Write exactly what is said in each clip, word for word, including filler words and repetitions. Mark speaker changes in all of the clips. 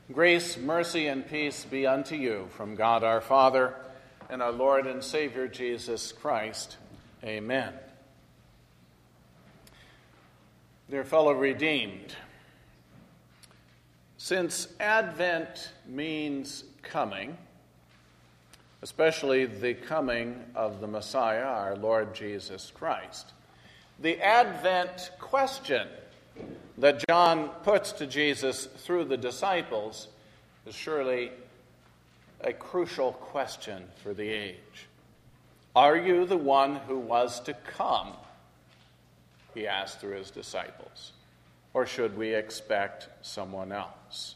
Speaker 1: Grace, mercy, and peace be unto you from God our Father and our Lord and Savior Jesus Christ. Amen. Dear fellow redeemed, since Advent means coming, especially the coming of the Messiah, our Lord Jesus Christ, the Advent question that John puts to Jesus through the disciples is surely a crucial question for the age. Are you the one who was to come? He asked through his disciples. Or should we expect someone else?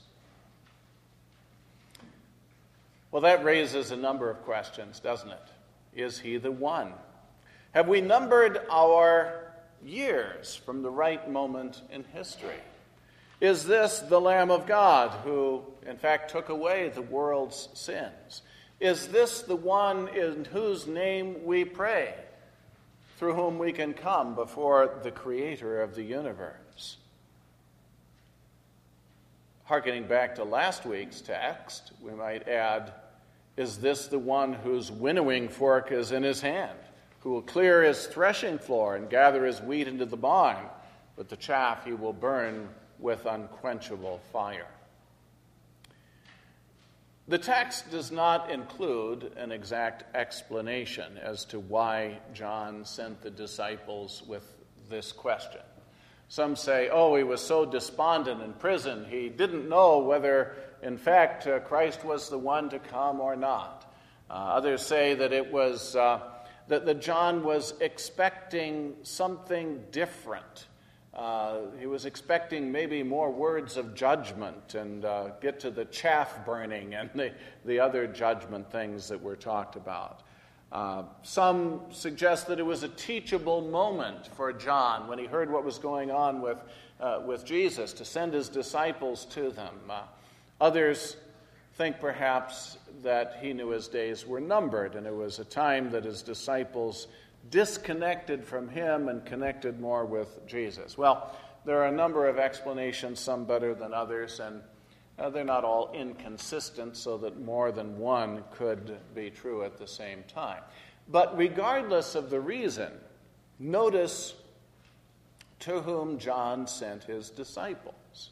Speaker 1: Well, that raises a number of questions, doesn't it? Is he the one? Have we numbered our years from the right moment in history? Is this the Lamb of God who, in fact, took away the world's sins? Is this the one in whose name we pray, through whom we can come before the Creator of the universe? Hearkening back to last week's text, we might add, is this the one whose winnowing fork is in his hand, who will clear his threshing floor and gather his wheat into the barn, but the chaff he will burn with unquenchable fire? The text does not include an exact explanation as to why John sent the disciples with this question. Some say, oh, he was so despondent in prison, he didn't know whether, in fact, uh, Christ was the one to come or not. Uh, others say that it was... Uh, That, that John was expecting something different. Uh, he was expecting maybe more words of judgment and uh, get to the chaff burning and the, the other judgment things that were talked about. Uh, some suggest that it was a teachable moment for John when he heard what was going on with, uh, with Jesus to send his disciples to them. Uh, others think perhaps that he knew his days were numbered, and it was a time that his disciples disconnected from him and connected more with Jesus. Well, there are a number of explanations, some better than others, and uh, they're not all inconsistent, so that more than one could be true at the same time. But regardless of the reason, notice to whom John sent his disciples.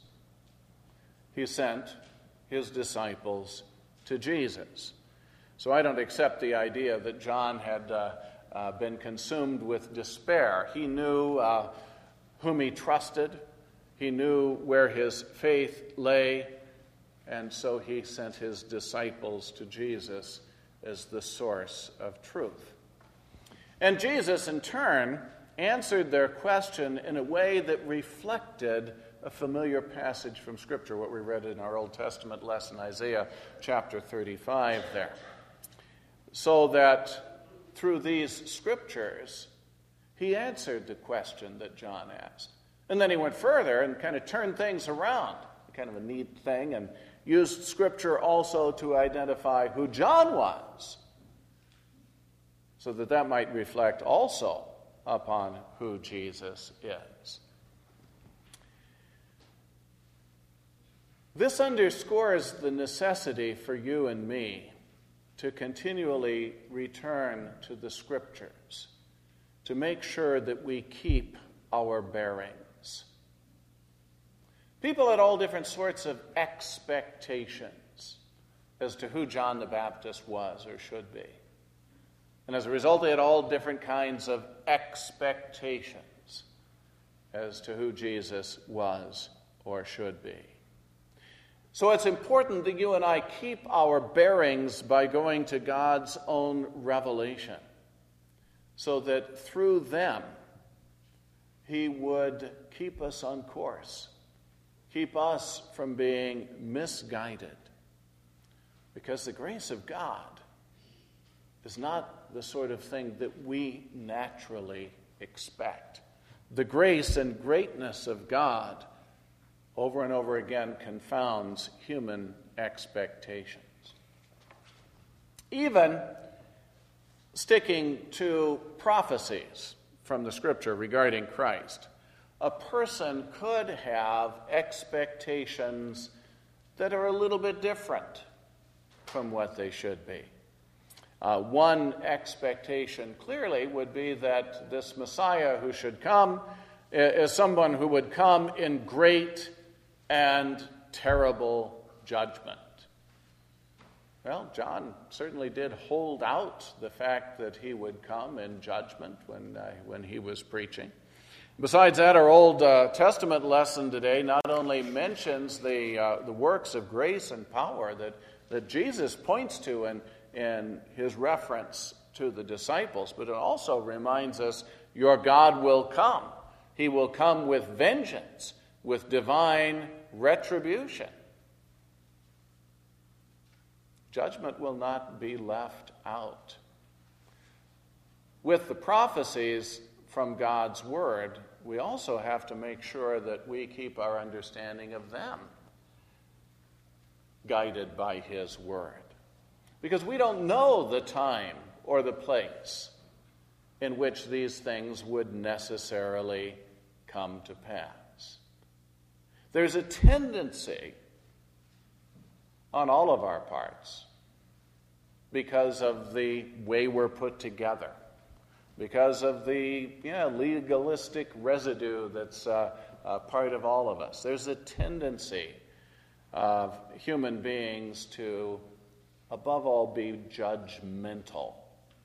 Speaker 1: He sent his disciples to Jesus. So I don't accept the idea that John had uh, uh, been consumed with despair. He knew uh, whom he trusted. He knew where his faith lay. And so he sent his disciples to Jesus as the source of truth. And Jesus, in turn, answered their question in a way that reflected a familiar passage from Scripture, what we read in our Old Testament lesson, Isaiah chapter thirty-five there. So that through these Scriptures, he answered the question that John asked. And then he went further and kind of turned things around, kind of a neat thing, and used Scripture also to identify who John was, so that that might reflect also upon who Jesus is. This underscores the necessity for you and me to continually return to the Scriptures, to make sure that we keep our bearings. People had all different sorts of expectations as to who John the Baptist was or should be. And as a result, they had all different kinds of expectations as to who Jesus was or should be. So it's important that you and I keep our bearings by going to God's own revelation, so that through them he would keep us on course, keep us from being misguided. Because the grace of God is not the sort of thing that we naturally expect. The grace and greatness of God over and over again confounds human expectations. Even sticking to prophecies from the Scripture regarding Christ, a person could have expectations that are a little bit different from what they should be. Uh, one expectation clearly would be that this Messiah who should come is someone who would come in great and terrible judgment. Well, John certainly did hold out the fact that he would come in judgment when, uh, when he was preaching. Besides that, our Old uh, Testament lesson today not only mentions the uh, the works of grace and power that, that Jesus points to in, in his reference to the disciples, but it also reminds us, your God will come. He will come with vengeance, with divine retribution. Judgment will not be left out. With the prophecies from God's Word, we also have to make sure that we keep our understanding of them guided by His Word. Because we don't know the time or the place in which these things would necessarily come to pass. There's a tendency on all of our parts, because of the way we're put together, because of the yeah, legalistic residue that's uh, uh, part of all of us. There's a tendency of human beings to, above all, be judgmental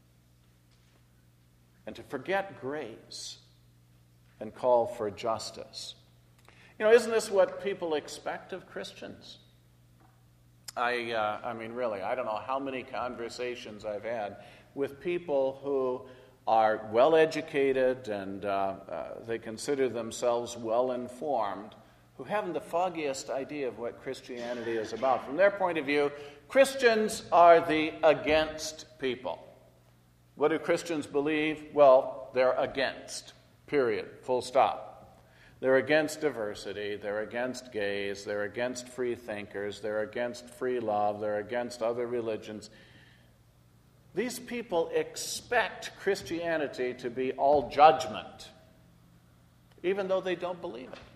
Speaker 1: and to forget grace and call for justice. You know, isn't this what people expect of Christians? I, uh, I mean, really, I don't know how many conversations I've had with people who are well-educated and uh, uh, they consider themselves well-informed, who haven't the foggiest idea of what Christianity is about. From their point of view, Christians are the against people. What do Christians believe? Well, they're against, period, full stop. They're against diversity, they're against gays, they're against free thinkers, they're against free love, they're against other religions. These people expect Christianity to be all judgment, even though they don't believe it.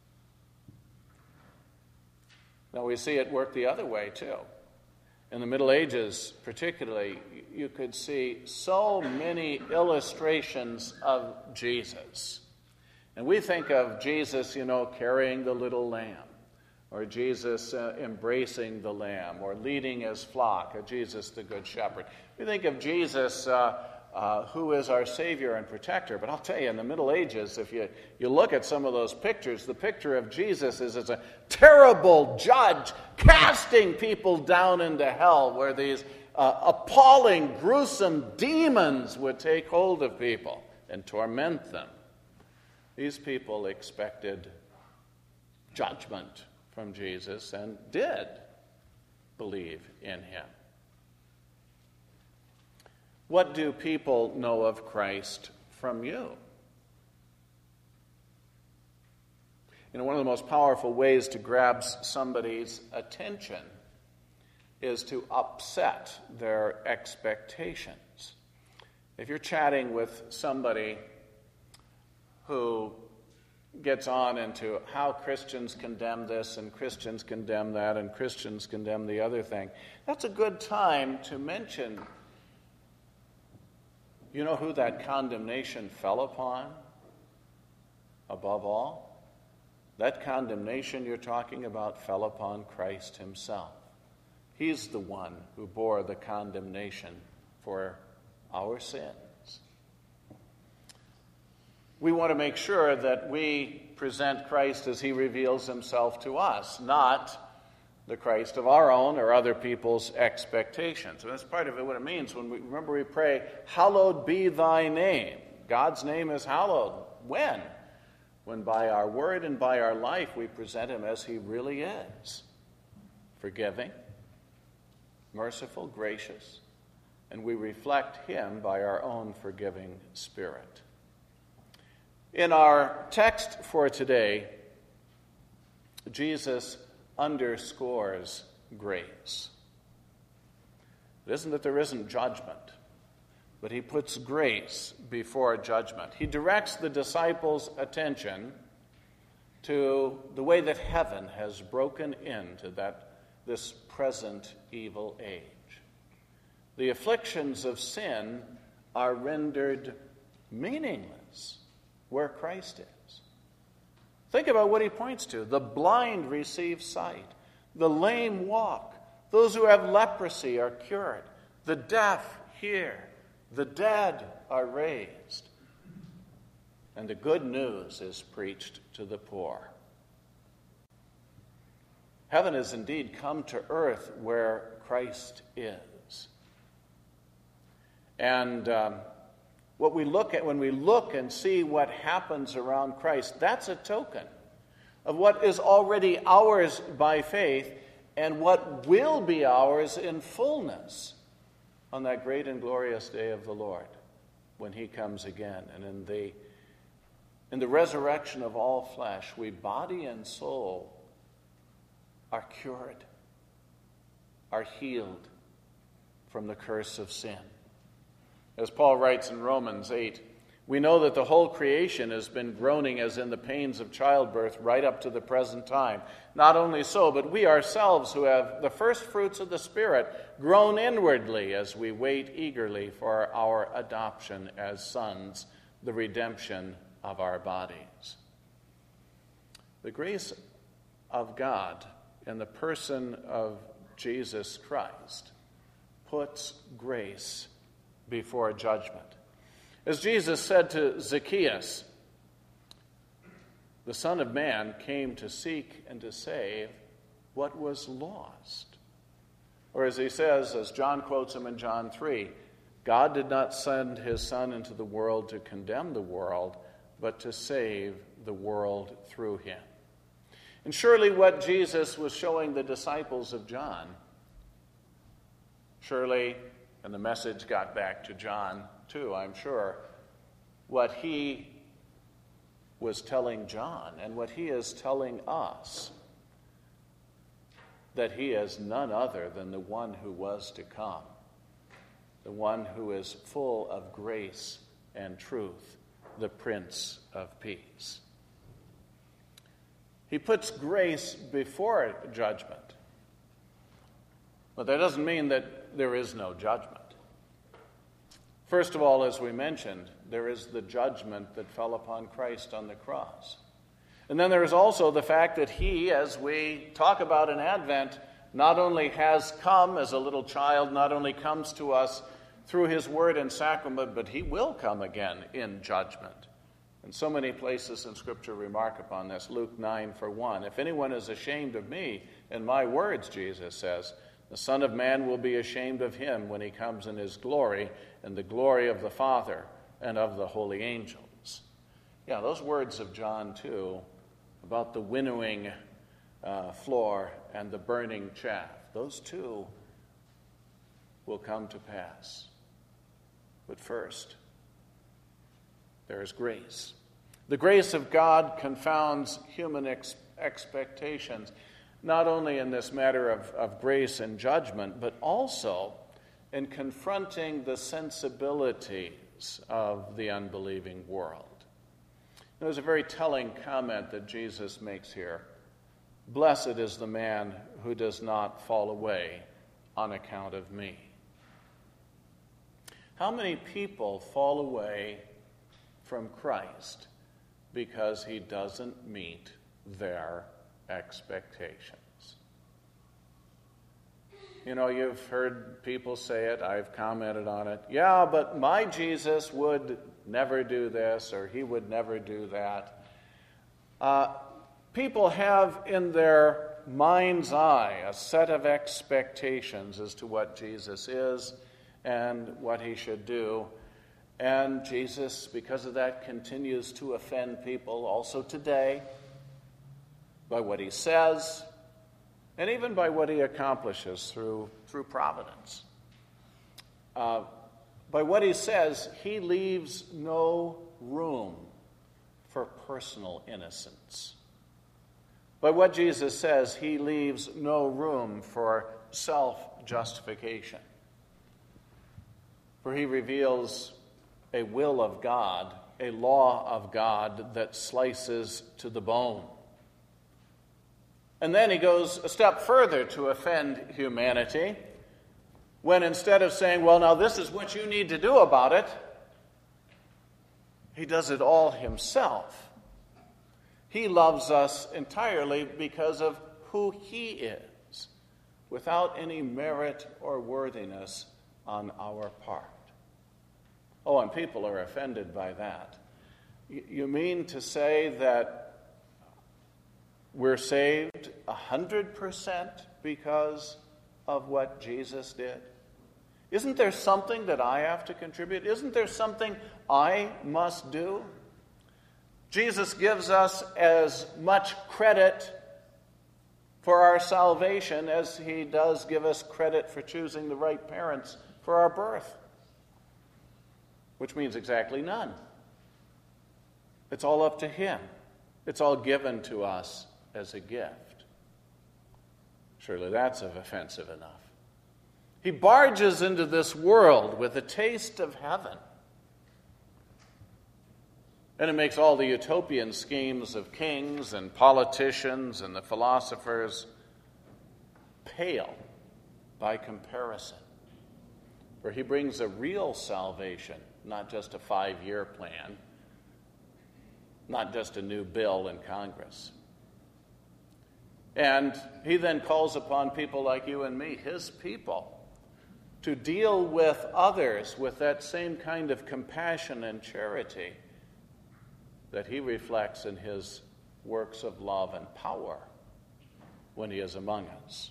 Speaker 1: Now, we see it work the other way, too. In the Middle Ages, particularly, you could see so many illustrations of Jesus. And we think of Jesus, you know, carrying the little lamb, or Jesus uh, embracing the lamb, or leading his flock, or Jesus the Good Shepherd. We think of Jesus uh, uh, who is our Savior and Protector. But I'll tell you, in the Middle Ages, if you, you look at some of those pictures, the picture of Jesus is as a terrible judge casting people down into hell, where these uh, appalling, gruesome demons would take hold of people and torment them. These people expected judgment from Jesus and did believe in him. What do people know of Christ from you? You know, one of the most powerful ways to grab somebody's attention is to upset their expectations. If you're chatting with somebody who gets on into how Christians condemn this and Christians condemn that and Christians condemn the other thing, that's a good time to mention, you know who that condemnation fell upon above all? That condemnation you're talking about fell upon Christ himself. He's the one who bore the condemnation for our sins. We want to make sure that we present Christ as he reveals himself to us, not the Christ of our own or other people's expectations. And that's part of it, what it means when we, remember we pray, hallowed be thy name. God's name is hallowed. When? When by our word and by our life we present him as he really is. Forgiving, merciful, gracious, and we reflect him by our own forgiving spirit. In our text for today, Jesus underscores grace. It isn't that there isn't judgment, but he puts grace before judgment. He directs the disciples' attention to the way that heaven has broken into that this present evil age. The afflictions of sin are rendered meaningless where Christ is. Think about what he points to. The blind receive sight. The lame walk. Those who have leprosy are cured. The deaf hear. The dead are raised. And the good news is preached to the poor. Heaven has indeed come to earth where Christ is. And um, what we look at, when we look and see what happens around Christ, that's a token of what is already ours by faith and what will be ours in fullness on that great and glorious day of the Lord when he comes again. And in the, in the resurrection of all flesh, we, body and soul, are cured, are healed from the curse of sin. As Paul writes in Romans eight, we know that the whole creation has been groaning as in the pains of childbirth right up to the present time. Not only so, but we ourselves who have the first fruits of the Spirit groan inwardly as we wait eagerly for our adoption as sons, the redemption of our bodies. The grace of God in the person of Jesus Christ puts grace before judgment. As Jesus said to Zacchaeus, the Son of Man came to seek and to save what was lost. Or as he says, as John quotes him in John three, God did not send his Son into the world to condemn the world, but to save the world through him. And surely what Jesus was showing the disciples of John, surely, and the message got back to John too, I'm sure, what he was telling John and what he is telling us, that he is none other than the one who was to come, the one who is full of grace and truth, the Prince of Peace. He puts grace before judgment, but that doesn't mean that there is no judgment. First of all, as we mentioned, there is the judgment that fell upon Christ on the cross. And then there is also the fact that he, as we talk about in Advent, not only has come as a little child, not only comes to us through his word and sacrament, but he will come again in judgment. And so many places in Scripture remark upon this. Luke nine for one. If anyone is ashamed of me and my words, Jesus says, the Son of Man will be ashamed of him when he comes in his glory and the glory of the Father and of the holy angels. Yeah, those words of John too, about the winnowing uh, floor and the burning chaff, those two will come to pass. But first, there is grace. The grace of God confounds human ex- expectations, not only in this matter of, of grace and judgment, but also in confronting the sensibilities of the unbelieving world. There's a very telling comment that Jesus makes here. Blessed is the man who does not fall away on account of me. How many people fall away from Christ because he doesn't meet their expectations? You know, you've heard people say it, I've commented on it. Yeah, but my Jesus would never do this, or he would never do that. Uh, people have in their mind's eye a set of expectations as to what Jesus is and what he should do. And Jesus, because of that, continues to offend people also today by what he says and even by what he accomplishes through, through providence. Uh, by what he says, he leaves no room for personal innocence. By what Jesus says, he leaves no room for self-justification. For he reveals a will of God, a law of God that slices to the bone And then he goes a step further to offend humanity, when instead of saying, well, now this is what you need to do about it, he does it all himself. He loves us entirely because of who he is, without any merit or worthiness on our part. Oh, and people are offended by that. You mean to say that we're saved one hundred percent because of what Jesus did? Isn't there something that I have to contribute? Isn't there something I must do? Jesus gives us as much credit for our salvation as he does give us credit for choosing the right parents for our birth, which means exactly none. It's all up to him. It's all given to us as a gift. Surely that's offensive enough. He barges into this world with a taste of heaven. And it makes all the utopian schemes of kings and politicians and the philosophers pale by comparison. For he brings a real salvation, not just a five-year plan, not just a new bill in Congress. And he then calls upon people like you and me, his people, to deal with others with that same kind of compassion and charity that he reflects in his works of love and power when he is among us.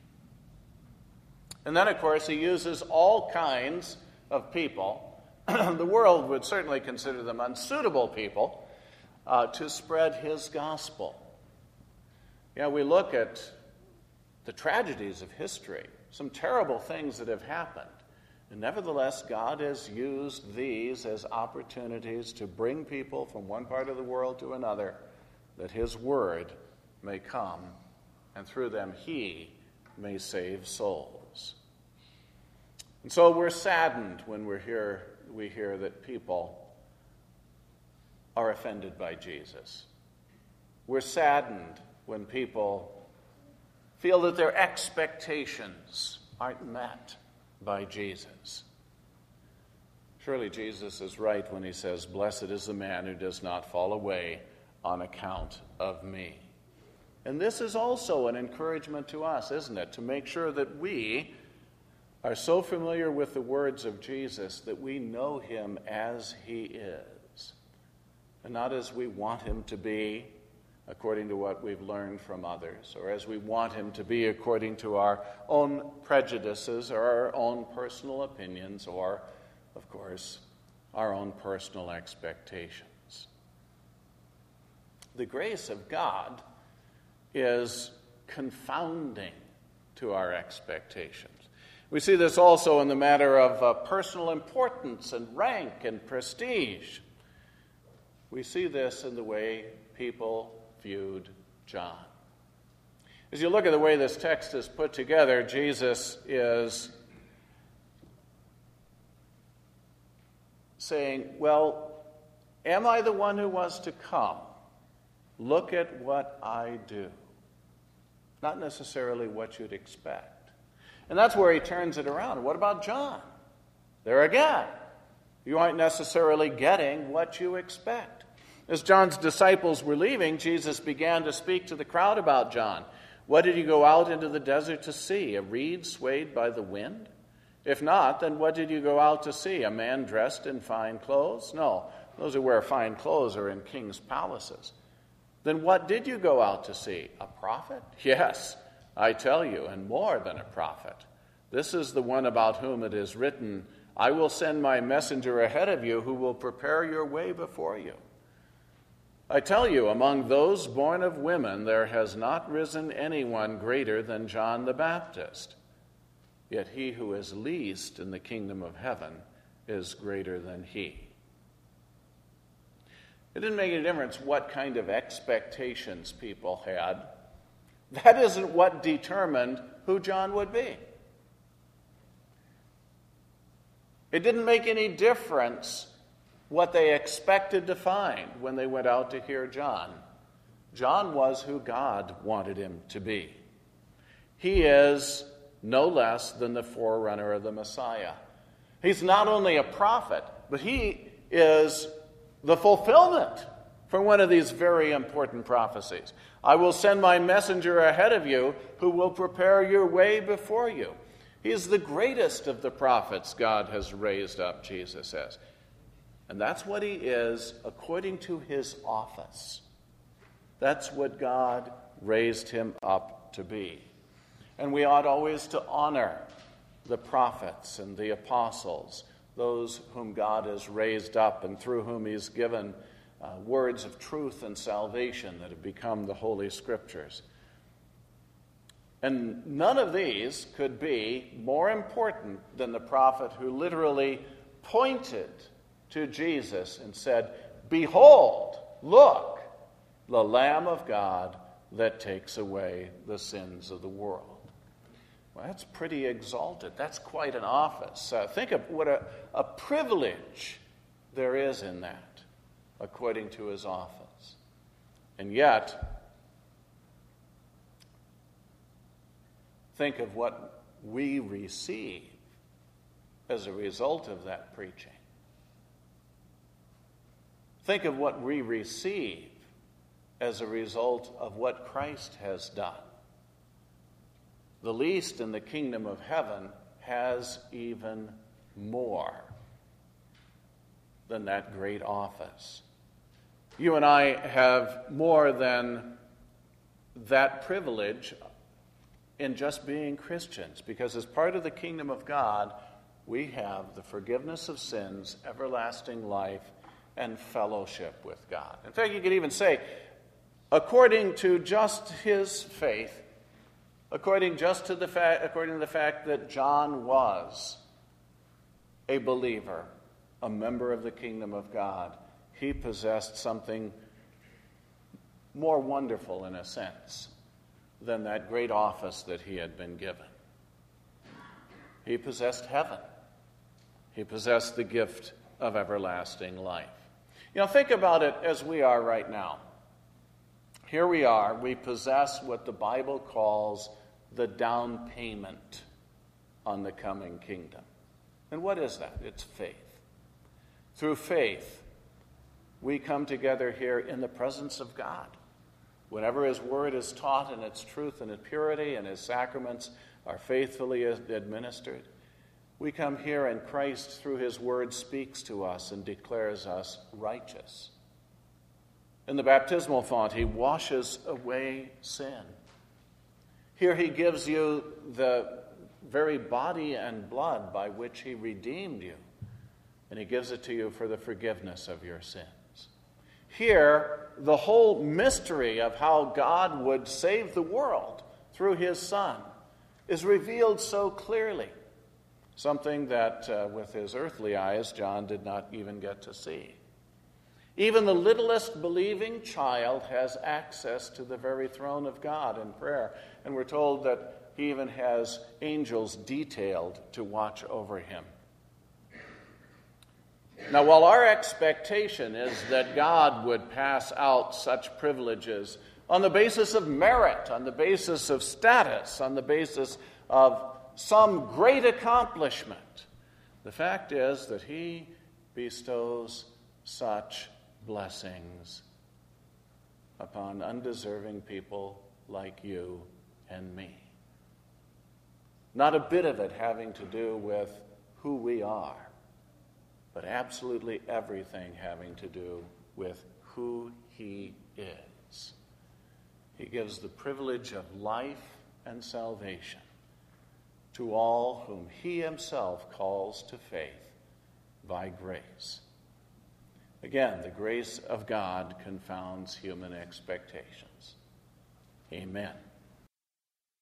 Speaker 1: And then, of course, he uses all kinds of people. The world would certainly consider them unsuitable people uh, to spread his gospel. You know, we look at the tragedies of history, some terrible things that have happened. And nevertheless, God has used these as opportunities to bring people from one part of the world to another, that his word may come, and through them he may save souls. And so we're saddened when we're here, we hear that people are offended by Jesus. We're saddened when people feel that their expectations aren't met by Jesus. Surely Jesus is right when he says, "Blessed is the man who does not fall away on account of me." And this is also an encouragement to us, isn't it? To make sure that we are so familiar with the words of Jesus that we know him as he is, and not as we want him to be, according to what we've learned from others, or as we want him to be according to our own prejudices or our own personal opinions, or, of course, our own personal expectations. The grace of God is confounding to our expectations. We see this also in the matter of uh, personal importance and rank and prestige. We see this in the way people viewed John. As you look at the way this text is put together, Jesus is saying, well, am I the one who was to come? Look at what I do. Not necessarily what you'd expect. And that's where he turns it around. What about John? There again, you aren't necessarily getting what you expect. As John's disciples were leaving, Jesus began to speak to the crowd about John. What did he go out into the desert to see? A reed swayed by the wind? If not, then what did you go out to see? A man dressed in fine clothes? No, those who wear fine clothes are in king's palaces. Then what did you go out to see? A prophet? Yes, I tell you, and more than a prophet. This is the one about whom it is written, I will send my messenger ahead of you who will prepare your way before you. I tell you, among those born of women, there has not risen anyone greater than John the Baptist. Yet he who is least in the kingdom of heaven is greater than he. It didn't make any difference what kind of expectations people had. That isn't what determined who John would be. It didn't make any difference what they expected to find when they went out to hear John. John was who God wanted him to be. He is no less than the forerunner of the Messiah. He's not only a prophet, but he is the fulfillment for one of these very important prophecies. I will send my messenger ahead of you who will prepare your way before you. He is the greatest of the prophets God has raised up, Jesus says. And that's what he is according to his office. That's what God raised him up to be. And we ought always to honor the prophets and the apostles, those whom God has raised up and through whom he's given uh, words of truth and salvation that have become the Holy Scriptures. And none of these could be more important than the prophet who literally pointed to Jesus and said, "Behold, look, the Lamb of God that takes away the sins of the world." Well, that's pretty exalted. That's quite an office. Uh, think of what a, a privilege there is in that, according to his office. And yet, think of what we receive as a result of that preaching. Think of what we receive as a result of what Christ has done. The least in the kingdom of heaven has even more than that great office. You and I have more than that privilege in just being Christians, because as part of the kingdom of God, we have the forgiveness of sins, everlasting life, and fellowship with God. In fact, you could even say, according to just his faith, according just to the fact, according to the fact that John was a believer, a member of the kingdom of God, he possessed something more wonderful in a sense than that great office that he had been given. He possessed heaven. He possessed the gift of everlasting life. You know, think about it as we are right now. Here we are, we possess what the Bible calls the down payment on the coming kingdom. And what is that? It's faith. Through faith, we come together here in the presence of God. Whenever his word is taught in its truth and its purity, and his sacraments are faithfully administered, we come here and Christ, through his word, speaks to us and declares us righteous. In the baptismal font, he washes away sin. Here he gives you the very body and blood by which he redeemed you, and he gives it to you for the forgiveness of your sins. Here, the whole mystery of how God would save the world through his Son is revealed so clearly, something that uh, with his earthly eyes, John did not even get to see. Even the littlest believing child has access to the very throne of God in prayer, and we're told that he even has angels detailed to watch over him. Now, while our expectation is that God would pass out such privileges on the basis of merit, on the basis of status, on the basis of some great accomplishment, the fact is that he bestows such blessings upon undeserving people like you and me. Not a bit of it having to do with who we are, but absolutely everything having to do with who he is. He gives the privilege of life and salvation to all whom he himself calls to faith by grace. Again, the grace of God confounds human expectations. Amen.